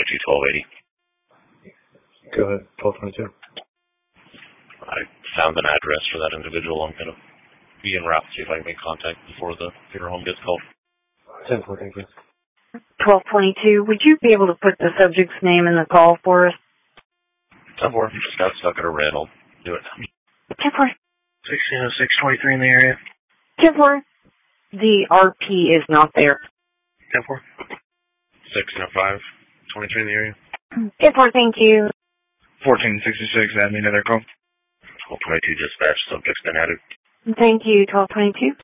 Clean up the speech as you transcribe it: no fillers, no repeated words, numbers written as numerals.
1280. Go ahead, 1222. I found an address for that individual. I'm going to be en route to see if I can make contact before the funeral home gets called. 10-4, thank you. 1222, would you be able to put the subject's name in the call for us? 10-4, just got stuck at a red. I'll do it. 10-4. 160623 in the area. 10-4. The RP is not there. 10-4. 1605, 23 in the area. 10-4, thank you. 1466, admin, another call. 1222 dispatch, subject's been added. Thank you, 1222.